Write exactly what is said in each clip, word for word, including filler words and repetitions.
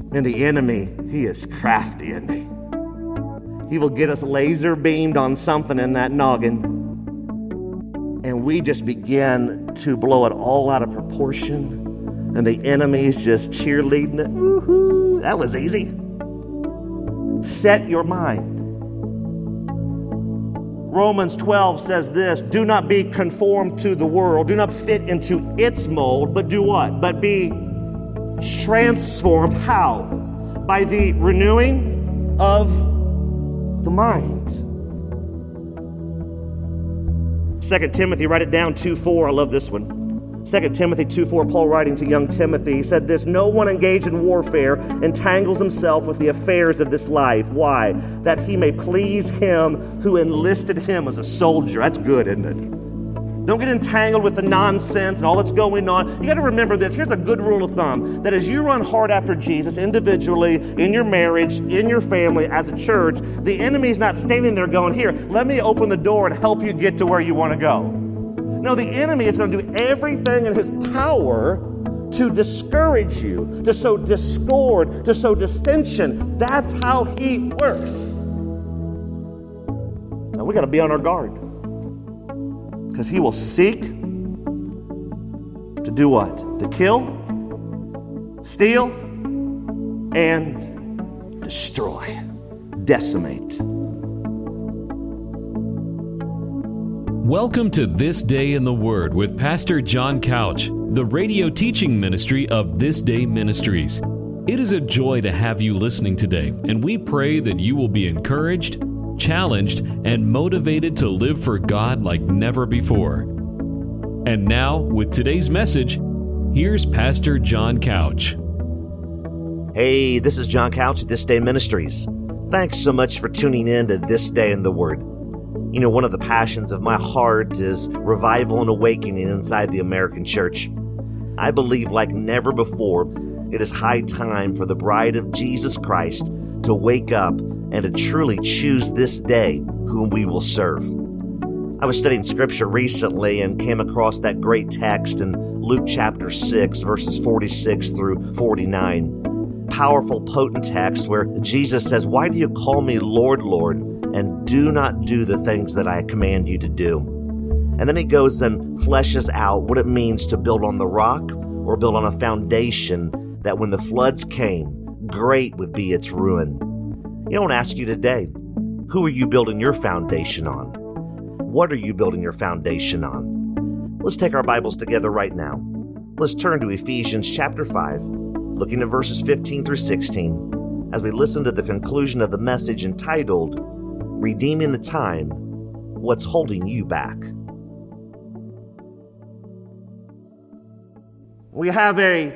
And the enemy, he is crafty, isn't he? He will get us laser beamed on something in that noggin, and we just begin to blow it all out of proportion, and the enemy is just cheerleading it. Woohoo! That was easy. Set your mind. Romans twelve says this, do not be conformed to the world. Do not fit into its mold, but do what? But be transformed. How? By the renewing of the mind. Second Timothy, write it down, two four. I love this one. Second Timothy two four, Paul writing to young Timothy, he said this, no one engaged in warfare entangles himself with the affairs of this life. Why? That he may please him who enlisted him as a soldier. That's good, isn't it? Don't get entangled with the nonsense and all that's going on. You got to remember this. Here's a good rule of thumb, that as you run hard after Jesus individually, in your marriage, in your family, as a church, the enemy's not standing there going, here, let me open the door and help you get to where you want to go. No, the enemy is going to do everything in his power to discourage you, to sow discord, to sow dissension. That's how he works. Now we got to be on our guard, because he will seek to do what? To kill, steal, and destroy, decimate. Welcome to This Day in the Word with Pastor John Couch, the radio teaching ministry of This Day Ministries. It is a joy to have you listening today, and we pray that you will be encouraged, challenged, and motivated to live for God like never before. And now, with today's message, here's Pastor John Couch. Hey, this is John Couch at This Day Ministries. Thanks so much for tuning in to This Day in the Word. You know, one of the passions of my heart is revival and awakening inside the American church. I believe like never before, it is high time for the bride of Jesus Christ to wake up and to truly choose this day whom we will serve. I was studying scripture recently and came across that great text in Luke chapter six, verses forty-six through forty-nine. Powerful, potent text where Jesus says, "Why do you call me Lord, Lord, and do not do the things that I command you to do?" And then he goes and fleshes out what it means to build on the rock or build on a foundation that when the floods came, great would be its ruin. You know, I want to ask you today, who are you building your foundation on? What are you building your foundation on? Let's take our Bibles together right now. Let's turn to Ephesians chapter five, looking at verses fifteen through sixteen, as we listen to the conclusion of the message entitled, Redeeming the Time, What's Holding You Back? We have a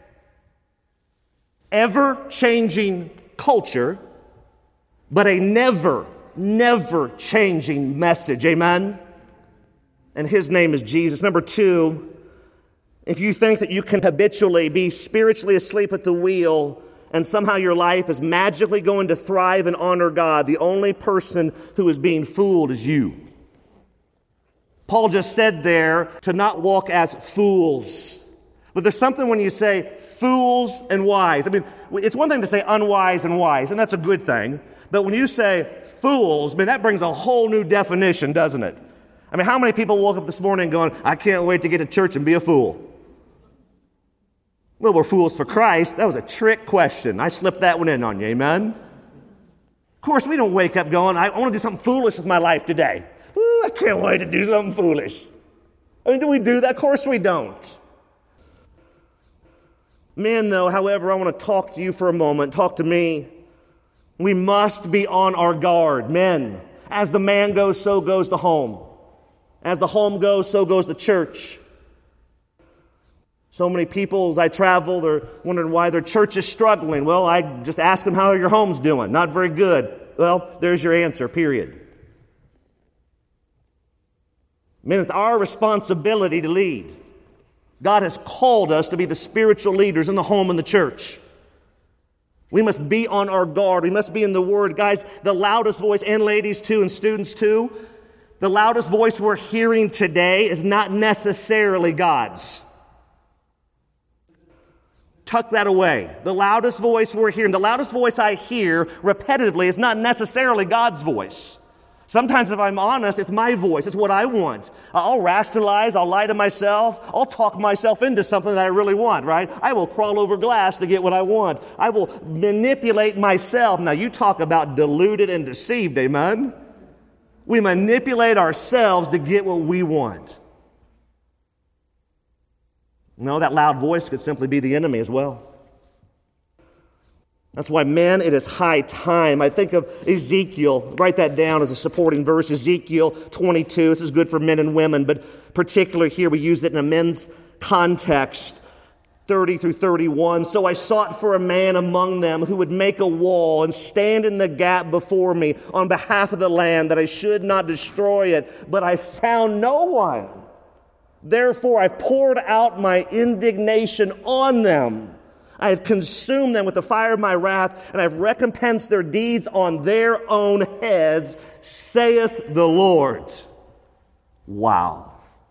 ever-changing culture, but a never, never changing message. Amen? And his name is Jesus. Number two, if you think that you can habitually be spiritually asleep at the wheel and somehow your life is magically going to thrive and honor God, the only person who is being fooled is you. Paul just said there to not walk as fools. But there's something when you say fools and wise. I mean, it's one thing to say unwise and wise, and that's a good thing. But when you say fools, I mean, that brings a whole new definition, doesn't it? I mean, how many people woke up this morning going, I can't wait to get to church and be a fool? Well, we're fools for Christ. That was a trick question. I slipped that one in on you, amen? Of course, we don't wake up going, I want to do something foolish with my life today. Ooh, I can't wait to do something foolish. I mean, do we do that? Of course we don't. Men, though, however, I want to talk to you for a moment. Talk to me. We must be on our guard. Men, as the man goes, so goes the home. As the home goes, so goes the church. So many people, as I travel, they're wondering why their church is struggling. Well, I just ask them, how your home's doing? Not very good. Well, there's your answer, period. Men, it's our responsibility to lead. God has called us to be the spiritual leaders in the home and the church. We must be on our guard. We must be in the Word. Guys, the loudest voice, and ladies too, and students too, the loudest voice we're hearing today is not necessarily God's. tuck that away. The loudest voice we're hearing, the loudest voice I hear repetitively is not necessarily God's voice. Sometimes, if I'm honest, it's my voice. It's what I want. I'll rationalize. I'll lie to myself. I'll talk myself into something that I really want, right? I will crawl over glass to get what I want. I will manipulate myself. Now, you talk about deluded and deceived, amen? We manipulate ourselves to get what we want. No, that loud voice could simply be the enemy as well. That's why, men, it is high time. I think of Ezekiel. Write that down as a supporting verse. Ezekiel twenty-two. This is good for men and women, but particularly here we use it in a men's context. thirty through thirty-one. So I sought for a man among them who would make a wall and stand in the gap before me on behalf of the land, that I should not destroy it. But I found no one. Therefore I poured out my indignation on them. I have consumed them with the fire of my wrath, and I have recompensed their deeds on their own heads, saith the Lord. Wow.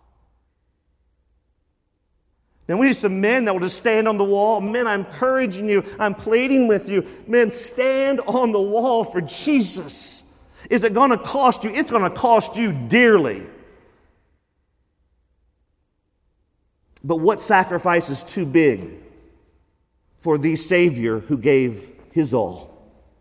Now we need some men that will just stand on the wall. Men, I'm encouraging you. I'm pleading with you. Men, stand on the wall for Jesus. Is it going to cost you? It's going to cost you dearly. But what sacrifice is too big for the Savior who gave his all?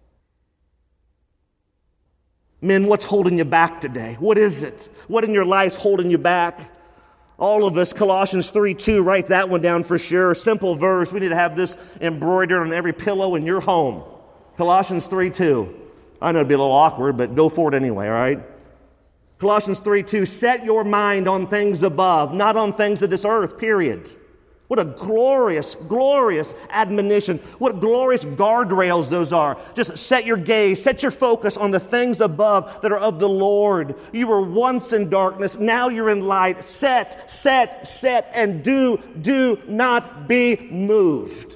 Men, what's holding you back today? What is it? What in your life's holding you back? All of us, Colossians three two, write that one down for sure. Simple verse. We need to have this embroidered on every pillow in your home. Colossians three two. I know it'd be a little awkward, but go for it anyway, all right? Colossians three two, set your mind on things above, not on things of this earth, period. What a glorious, glorious admonition. What glorious guardrails those are. Just set your gaze, set your focus on the things above that are of the Lord. You were once in darkness, now you're in light. Set, set, set, and do, do not be moved.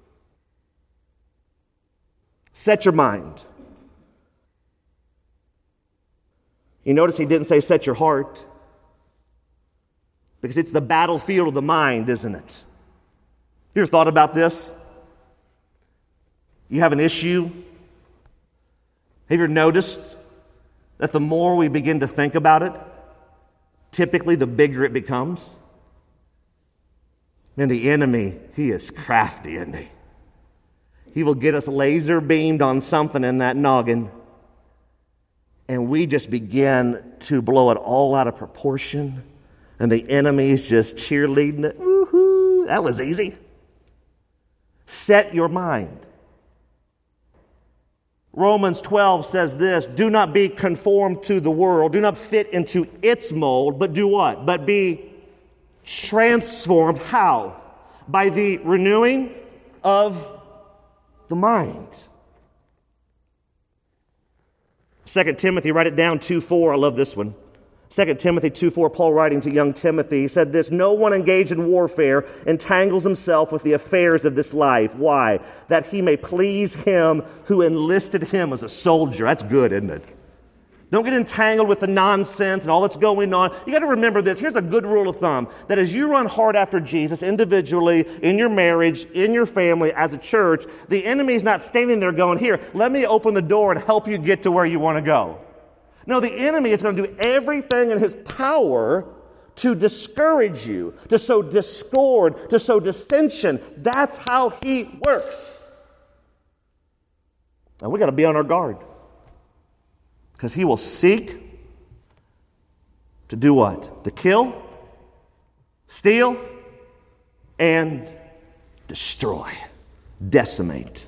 Set your mind. You notice he didn't say set your heart, because it's the battlefield of the mind, isn't it? You ever thought about this? You have an issue. Have you ever noticed that the more we begin to think about it, typically the bigger it becomes? And the enemy, he is crafty, isn't he? He will get us laser beamed on something in that noggin, and we just begin to blow it all out of proportion. And the enemy's just cheerleading it. Woohoo! That was easy. Set your mind. Romans twelve says this, do not be conformed to the world. Do not fit into its mold, but do what? But be transformed. How? By the renewing of the mind. Second Timothy, write it down, two four. I love this one. Second Timothy two four, Paul writing to young Timothy, he said this, no one engaged in warfare entangles himself with the affairs of this life. Why? That he may please him who enlisted him as a soldier. That's good, isn't it? Don't get entangled with the nonsense and all that's going on. You got to remember this. Here's a good rule of thumb, that as you run hard after Jesus individually, in your marriage, in your family, as a church, the enemy's not standing there going, here, let me open the door and help you get to where you want to go. No, the enemy is going to do everything in his power to discourage you, to sow discord, to sow dissension. That's how he works. And we got to be on our guard, because he will seek to do what? To kill, steal, and destroy, decimate.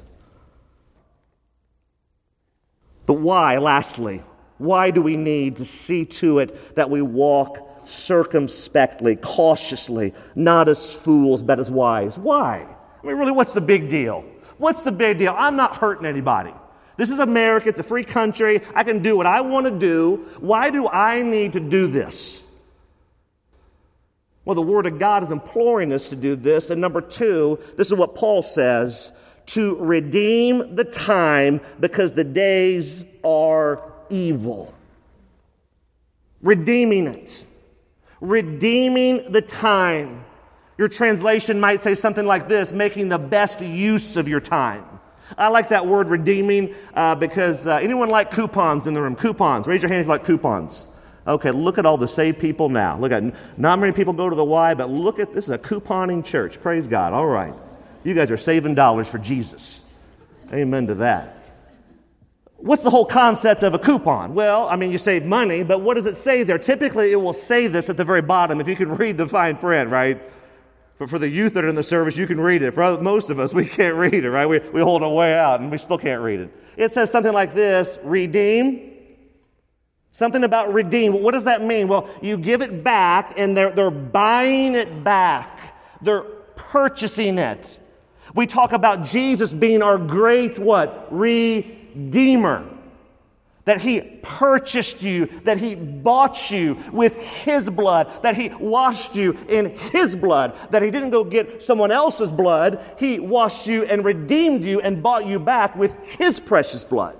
But why, lastly? Why do we need to see to it that we walk circumspectly, cautiously, not as fools, but as wise? Why? I mean, really, what's the big deal? What's the big deal? I'm not hurting anybody. This is America. It's a free country. I can do what I want to do. Why do I need to do this? Well, the Word of God is imploring us to do this. And number two, this is what Paul says, to redeem the time because the days are evil. Redeeming it. Redeeming the time. Your translation might say something like this: making the best use of your time. I like that word redeeming uh, because uh, anyone like coupons in the room? Coupons. Raise your hand if you like coupons. Okay, look at all the saved people now. Look at, not many people go to the Y, but look at, this is a couponing church. Praise God. All right. You guys are saving dollars for Jesus. Amen to that. What's the whole concept of a coupon? Well, I mean, you save money, but what does it say there? Typically, it will say this at the very bottom, if you can read the fine print, right? But for the youth that are in the service, you can read it. For most of us, we can't read it, right? We, we hold our way out, and we still can't read it. It says something like this: redeem. Something about redeem. What does that mean? Well, you give it back, and they're, they're buying it back. They're purchasing it. We talk about Jesus being our great, what? Redeemer. That He purchased you, that He bought you with His blood, that He washed you in His blood, that He didn't go get someone else's blood. He washed you and redeemed you and bought you back with His precious blood.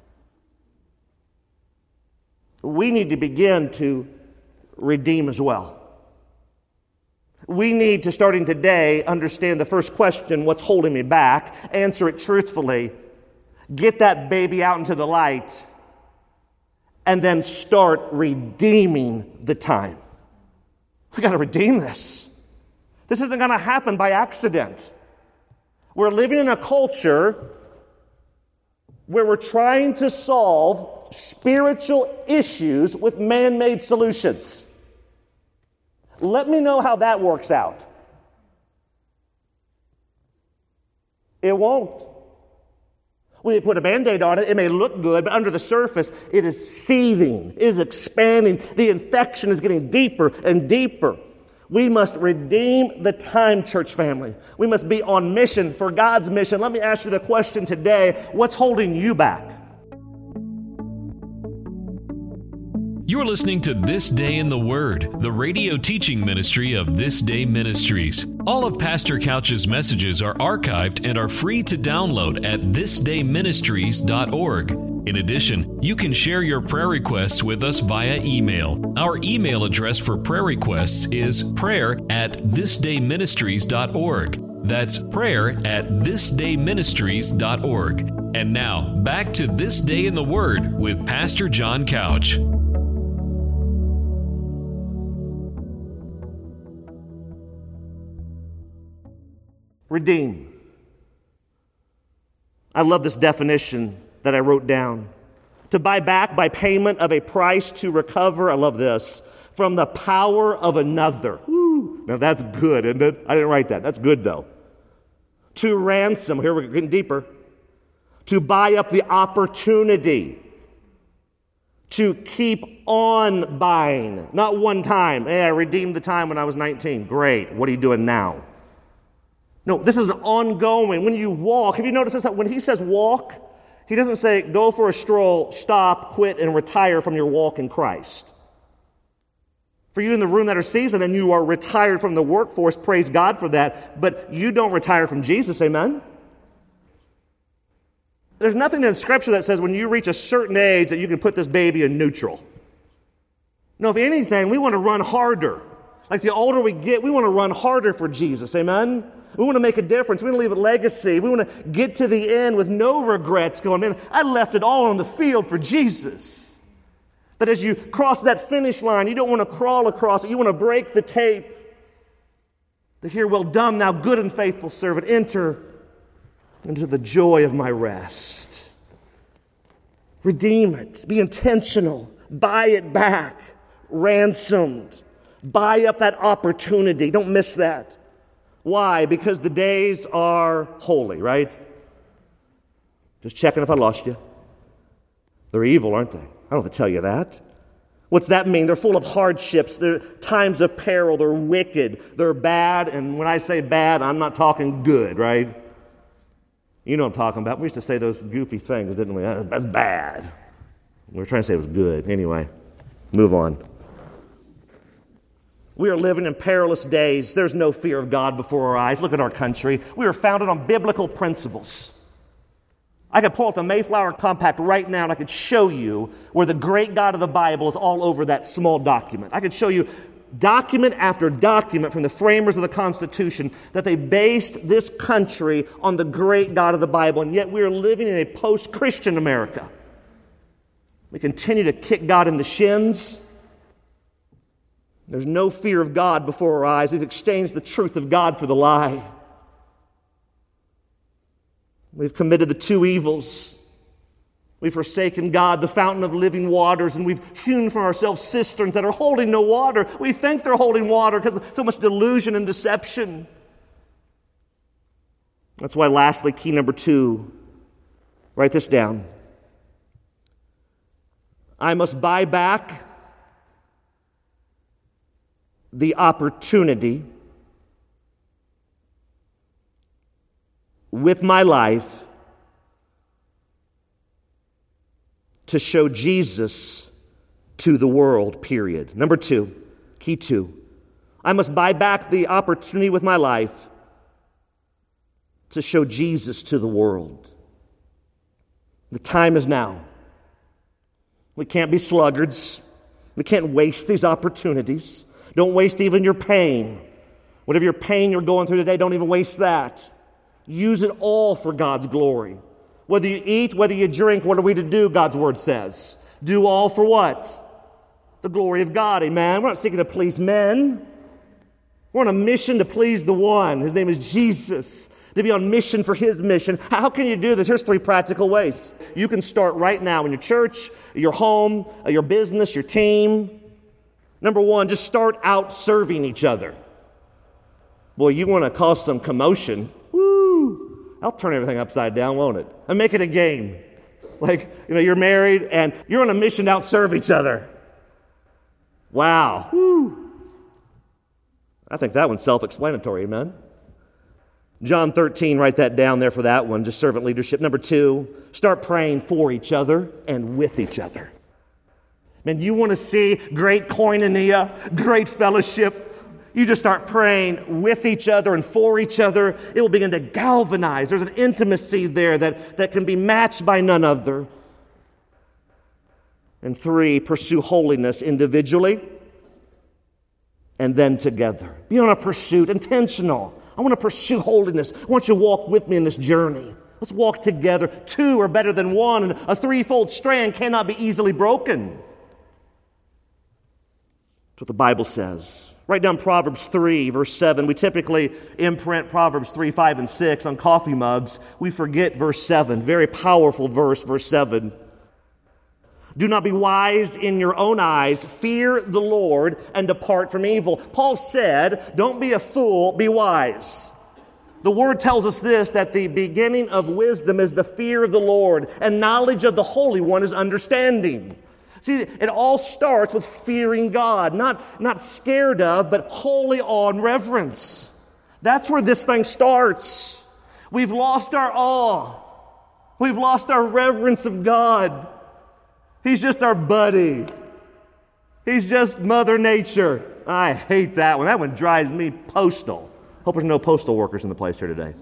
We need to begin to redeem as well. We need to, starting today, understand the first question: what's holding me back? Answer it truthfully. Get that baby out into the light. And then start redeeming the time. We got to redeem this. This isn't going to happen by accident. We're living in a culture where we're trying to solve spiritual issues with man-made solutions. Let me know how that works out. It won't. When you put a Band-Aid on it, it may look good, but under the surface, it is seething, it is expanding. The infection is getting deeper and deeper. We must redeem the time, church family. We must be on mission for God's mission. Let me ask you the question today: what's holding you back? You're listening to This Day in the Word, the radio teaching ministry of This Day Ministries. All of Pastor Couch's messages are archived and are free to download at this day ministries dot org. In addition, you can share your prayer requests with us via email. Our email address for prayer requests is prayer at this day ministries dot org. That's prayer at this day ministries dot org. And now, back to This Day in the Word with Pastor John Couch. Redeem. I love this definition that I wrote down. To buy back by payment of a price, to recover, I love this, from the power of another. Woo. Now that's good, isn't it? I didn't write that. That's good, though. To ransom. Here we're getting deeper. To buy up the opportunity. To keep on buying. Not one time. Hey, I redeemed the time when I was nineteen. Great. What are you doing now? No, this is an ongoing. When you walk, have you noticed this? When he says walk, he doesn't say go for a stroll, stop, quit, and retire from your walk in Christ. For you in the room that are seasoned and you are retired from the workforce, praise God for that, but you don't retire from Jesus, amen? There's nothing in Scripture that says when you reach a certain age that you can put this baby in neutral. No, if anything, we want to run harder. Like the older we get, we want to run harder for Jesus, amen? We want to make a difference. We want to leave a legacy. We want to get to the end with no regrets going, man, I left it all on the field for Jesus. That as you cross that finish line, you don't want to crawl across it. You want to break the tape. To hear, well done, thou good and faithful servant. Enter into the joy of my rest. Redeem it. Be intentional. Buy it back. Ransomed. Buy up that opportunity. Don't miss that. Why? Because the days are holy, right? Just checking if I lost you. They're evil, aren't they? I don't have to tell you that. What's that mean? They're full of hardships. They're times of peril. They're wicked. They're bad. And when I say bad, I'm not talking good, right? You know what I'm talking about. We used to say those goofy things, didn't we? That's bad. We were trying to say it was good. Anyway, move on. We are living in perilous days. There's no fear of God before our eyes. Look at our country. We are founded on biblical principles. I could pull out the Mayflower Compact right now and I could show you where the great God of the Bible is all over that small document. I could show you document after document from the framers of the Constitution that they based this country on the great God of the Bible, and yet we are living in a post-Christian America. We continue to kick God in the shins. There's no fear of God before our eyes. We've exchanged the truth of God for the lie. We've committed the two evils. We've forsaken God, the fountain of living waters, and we've hewn for ourselves cisterns that are holding no water. We think they're holding water because of so much delusion and deception. That's why, lastly, key number two, write this down. I must buy back the opportunity with my life to show Jesus to the world, period. Number two, key two, I must buy back the opportunity with my life to show Jesus to the world. The time is now. We can't be sluggards. We can't waste these opportunities. Don't waste even your pain. Whatever your pain you're going through today, don't even waste that. Use it all for God's glory. Whether you eat, whether you drink, what are we to do, God's Word says? Do all for what? The glory of God, amen? We're not seeking to please men. We're on a mission to please the one. His name is Jesus. To be on mission for His mission. How can you do this? Here's three practical ways. You can start right now in your church, your home, your business, your team. Number one, just start out serving each other. Boy, you want to cause some commotion. Woo! I'll turn everything upside down, won't it? And make it a game. Like, you know, you're married and you're on a mission to outserve each other. Wow. Woo! I think that one's self-explanatory, amen? John thirteen, write that down there for that one, just servant leadership. Number two, start praying for each other and with each other. Man, you want to see great koinonia, great fellowship, you just start praying with each other and for each other. It will begin to galvanize. There's an intimacy there that, that can be matched by none other. And three, pursue holiness individually and then together. Be on a pursuit, intentional. I want to pursue holiness. I want you to walk with me in this journey. Let's walk together. Two are better than one, and a threefold strand cannot be easily broken. That's what the Bible says. Write down Proverbs three, verse seven. We typically imprint Proverbs three, five, and six on coffee mugs. We forget verse seven. Very powerful verse, verse seven. Do not be wise in your own eyes. Fear the Lord and depart from evil. Paul said, don't be a fool, be wise. The Word tells us this, that the beginning of wisdom is the fear of the Lord, and knowledge of the Holy One is understanding. See, it all starts with fearing God, not, not scared of, but wholly awe and reverence. That's where this thing starts. We've lost our awe. We've lost our reverence of God. He's just our buddy. He's just Mother Nature. I hate that one. That one drives me postal. Hope there's no postal workers in the place here today.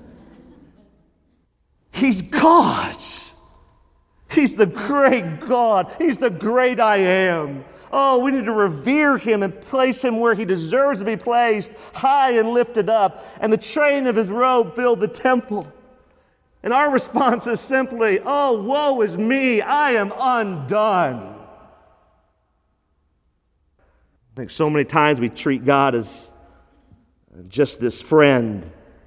He's God. He's the great God. He's the great I am. Oh, we need to revere Him and place Him where He deserves to be placed, high and lifted up. And the train of His robe filled the temple. And our response is simply, oh, woe is me, I am undone. I think so many times we treat God as just this friend,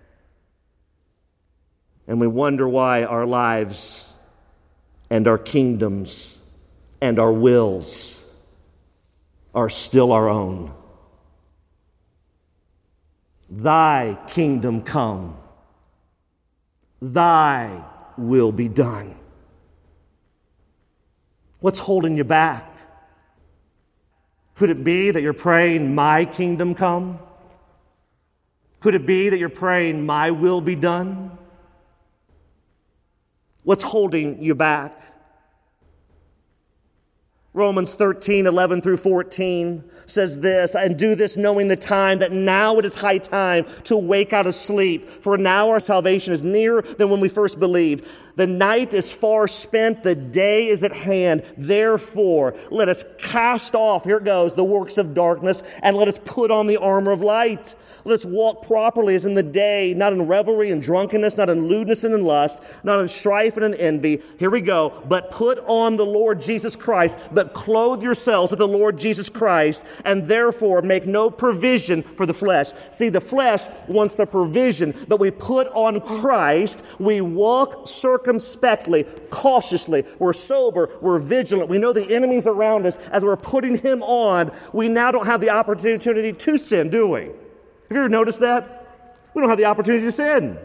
and we wonder why our lives and our kingdoms and our wills are still our own. Thy kingdom come. Thy will be done. What's holding you back? Could it be that you're praying, my kingdom come? Could it be that you're praying, my will be done? What's holding you back? Romans thirteen, eleven through fourteen says this, and do this knowing the time that now it is high time to wake out of sleep. For now our salvation is nearer than when we first believed. The night is far spent, the day is at hand. Therefore, let us cast off, here it goes, the works of darkness, and let us put on the armor of light. Let us walk properly as in the day, not in revelry and drunkenness, not in lewdness and in lust, not in strife and in envy. Here we go. But put on the Lord Jesus Christ, but clothe yourselves with the Lord Jesus Christ, and therefore make no provision for the flesh. See, the flesh wants the provision, but we put on Christ. We walk circumspectly, cautiously. We're sober. We're vigilant. We know the enemy's around us. As we're putting him on, we now don't have the opportunity to sin, do we? Have you ever noticed that? We don't have the opportunity to sin.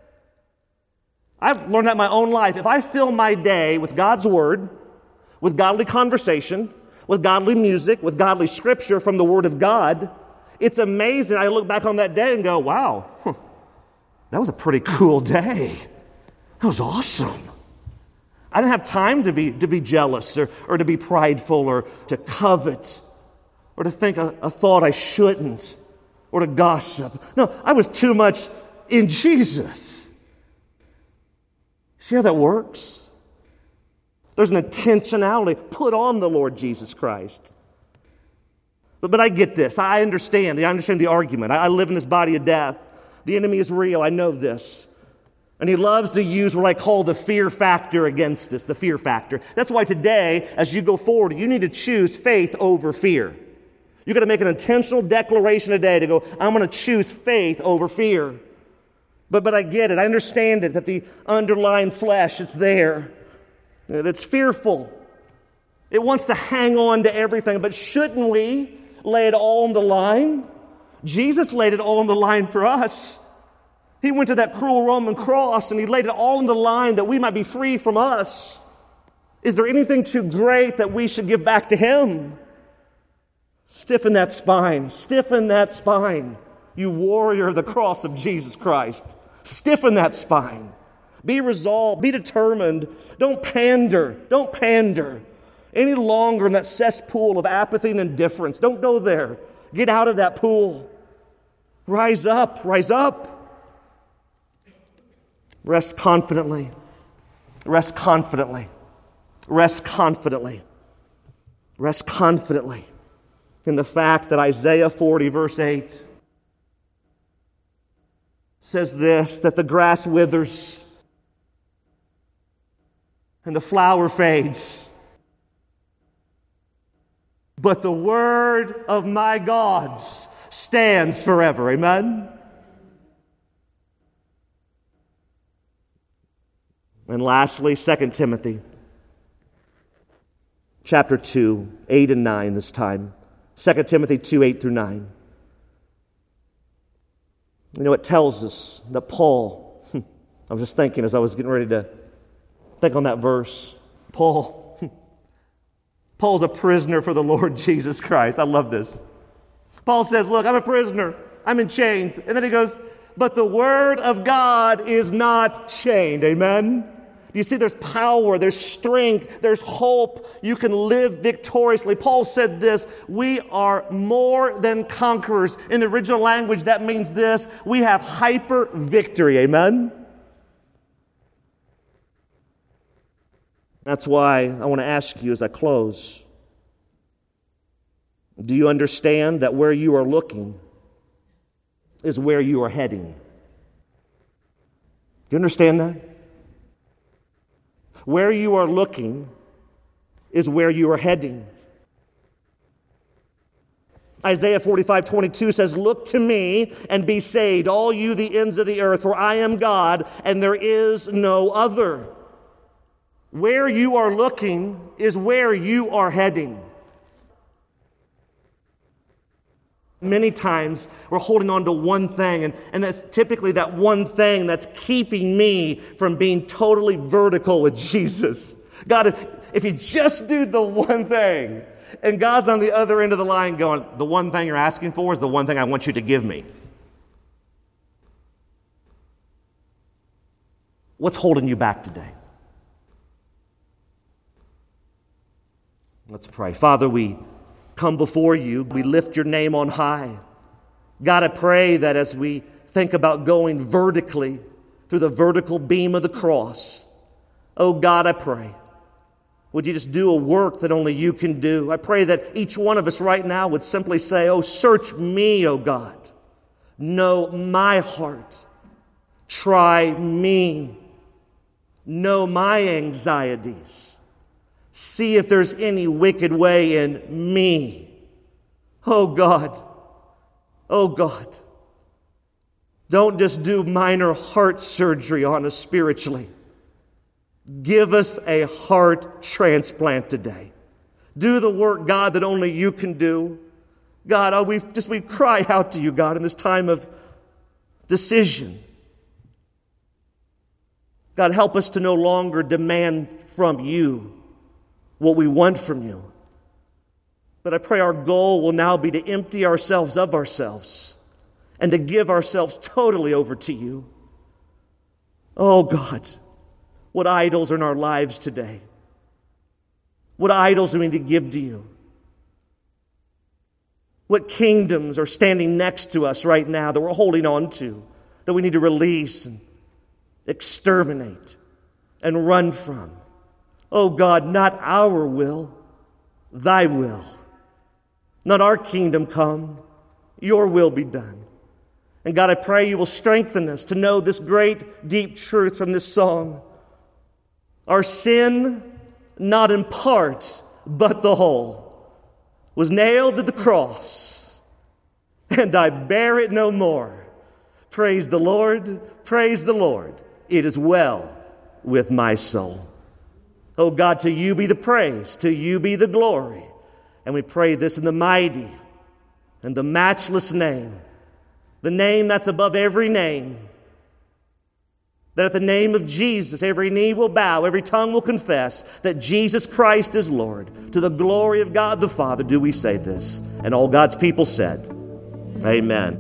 I've learned that in my own life. If I fill my day with God's Word, with godly conversation, with godly music, with godly scripture from the Word of God, it's amazing. I look back on that day and go, wow, huh, that was a pretty cool day. That was awesome. I didn't have time to be, to be jealous or, or to be prideful or to covet or to think a, a thought I shouldn't, or to gossip. No, I was too much in Jesus. See how that works? There's an intentionality. Put on the Lord Jesus Christ. But, but I get this. I understand. I understand the argument. I, I live in this body of death. The enemy is real. I know this. And he loves to use what I call the fear factor against us, the fear factor. That's why today, as you go forward, you need to choose faith over fear. You've got to make an intentional declaration today to go, I'm going to choose faith over fear. But but I get it. I understand it, that the underlying flesh, it's there. It's fearful. It wants to hang on to everything. But shouldn't we lay it all on the line? Jesus laid it all on the line for us. He went to that cruel Roman cross and he laid it all on the line that we might be free from us. Is there anything too great that we should give back to him? Stiffen that spine. Stiffen that spine. You warrior of the cross of Jesus Christ. Stiffen that spine. Be resolved. Be determined. Don't pander. Don't pander any longer in that cesspool of apathy and indifference. Don't go there. Get out of that pool. Rise up. Rise up. Rest confidently. Rest confidently. Rest confidently. Rest confidently. In the fact that Isaiah forty, verse eight, says this, that the grass withers and the flower fades, but the word of my God stands forever. Amen? And lastly, Second Timothy chapter two, eight and nine this time. Second Timothy two, eight through nine. You know, it tells us that Paul, I was just thinking as I was getting ready to think on that verse, Paul, Paul's a prisoner for the Lord Jesus Christ. I love this. Paul says, look, I'm a prisoner. I'm in chains. And then he goes, but the word of God is not chained. Amen? You see, there's power, there's strength, there's hope. You can live victoriously. Paul said this, we are more than conquerors. In the original language, that means this, we have hyper victory. Amen? That's why I want to ask you as I close, do you understand that where you are looking is where you are heading? Do you understand that? Where you are looking is where you are heading. Isaiah forty-five, twenty-two says, look to me and be saved, all you the ends of the earth, for I am God and there is no other. Where you are looking is where you are heading. Many times we're holding on to one thing, and, and that's typically that one thing that's keeping me from being totally vertical with Jesus. God, if, if you just do the one thing, and God's on the other end of the line going, the one thing you're asking for is the one thing I want you to give me. What's holding you back today? Let's pray. Father, we come before you. We lift your name on high. God, I pray that as we think about going vertically through the vertical beam of the cross, oh God, I pray, would you just do a work that only you can do? I pray that each one of us right now would simply say, oh, search me, oh God. Know my heart. Try me. Know my anxieties. See if there's any wicked way in me. Oh God. Oh God. Don't just do minor heart surgery on us spiritually. Give us a heart transplant today. Do the work, God, that only you can do. God, oh, we just we cry out to you, God, in this time of decision. God, help us to no longer demand from you what we want from you. But I pray our goal will now be to empty ourselves of ourselves and to give ourselves totally over to you. Oh, God, what idols are in our lives today? What idols do we need to give to you? What kingdoms are standing next to us right now that we're holding on to, that we need to release and exterminate and run from? Oh God, not our will, thy will. Not our kingdom come, your will be done. And God, I pray you will strengthen us to know this great, deep truth from this song. Our sin, not in part, but the whole, was nailed to the cross, and I bear it no more. Praise the Lord, praise the Lord. It is well with my soul. Oh God, to you be the praise, to you be the glory. And we pray this in the mighty and the matchless name, the name that's above every name, that at the name of Jesus, every knee will bow, every tongue will confess that Jesus Christ is Lord. To the glory of God the Father do we say this. And all God's people said, amen.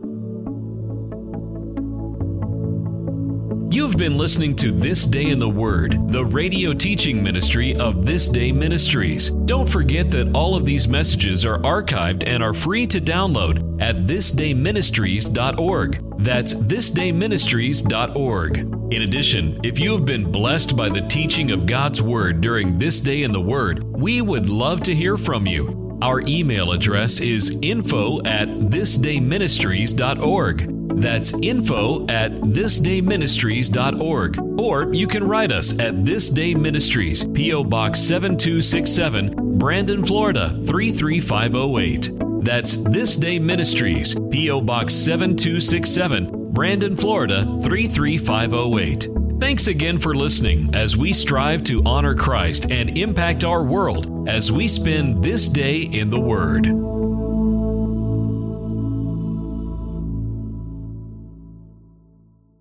You've been listening to This Day in the Word, the radio teaching ministry of This Day Ministries. Don't forget that all of these messages are archived and are free to download at this day ministries dot org. That's this day ministries dot org. In addition, if you have been blessed by the teaching of God's Word during This Day in the Word, we would love to hear from you. Our email address is info at this day ministries dot org. That's info at this day ministries dot org. Or you can write us at This Day Ministries, P O Box seven two six seven, Brandon, Florida three three five oh eight. That's This Day Ministries, P O Box seven two six seven, Brandon, Florida three three five oh eight. Thanks again for listening as we strive to honor Christ and impact our world as we spend this day in the Word.